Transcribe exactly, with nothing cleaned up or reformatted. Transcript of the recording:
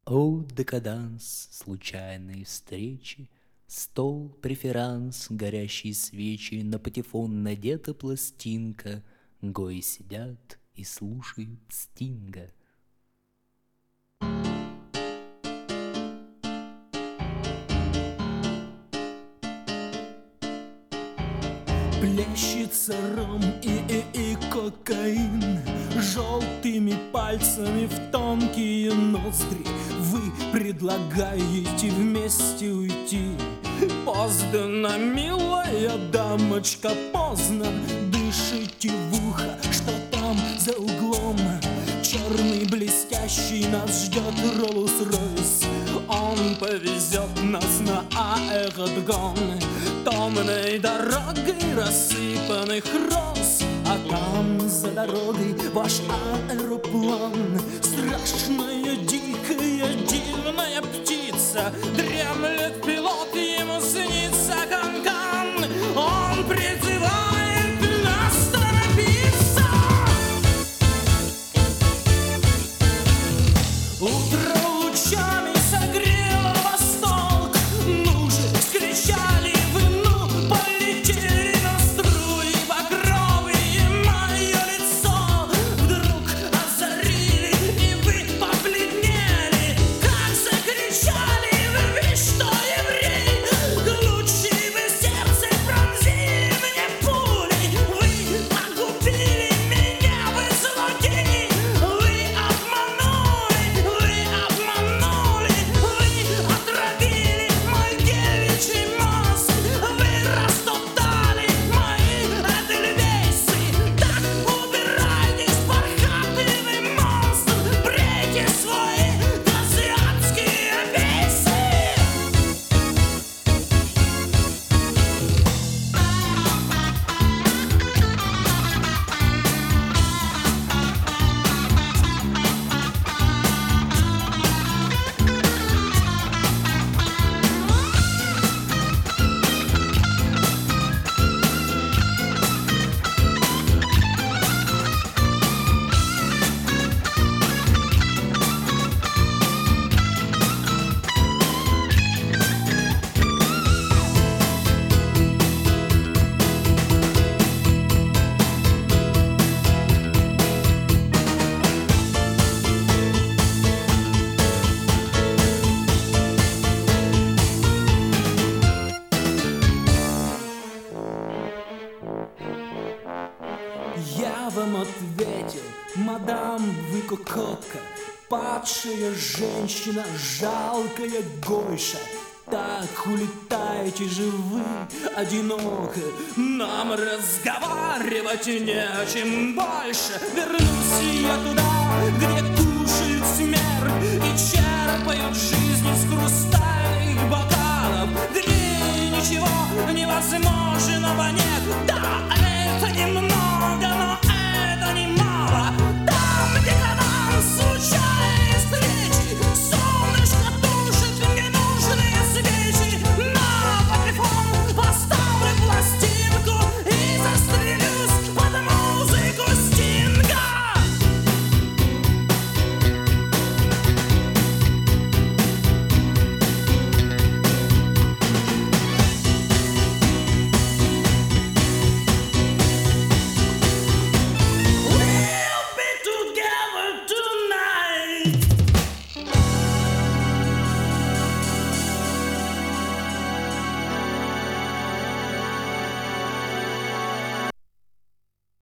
О, декаданс случайной встречи, стол, преферанс, горящие свечи, на патефон надета пластинка, гои сидят и слушают Стинга. Плещется ром и, и, и кокаин, желтыми пальцами в тонкие ноздри. Вы предлагаете вместе уйти. Поздно, милая дамочка, поздно. Дышите в ухо, что там за углом. Черный блестящий нас ждет Роллс-Ройс. Он повезет нас на аэродром томной дорогой рассыпанных роз. А там за дорогой ваш аэроплан, страшная, дикая, дивная птица. Дремлет пилот, ему снится Кан-Кан. Он призывает нас торопиться. Утро лучами согрело восток. Ну же, скричали вы, ну, полетели на струи багровые мое лицо. Вдруг озарили, и вы побледнели. Как закричали вы, вы что, еврей? Лучи вы сердце пронзили мне пулей. Вы погубили меня, вы злодеи. Вы обманули, вы обманули. Вы отравили мой девичий мозг. Вы растоптали мои эдельвейсы. Так убирайтесь, пархатый вы монстр. Брейте свои азиатские бейсы. Я вам ответил, мадам, вы кокотка, падшая женщина, жалкая гойша. Так улетаете же вы одиноко. Нам разговаривать не о чем больше. Вернусь я туда,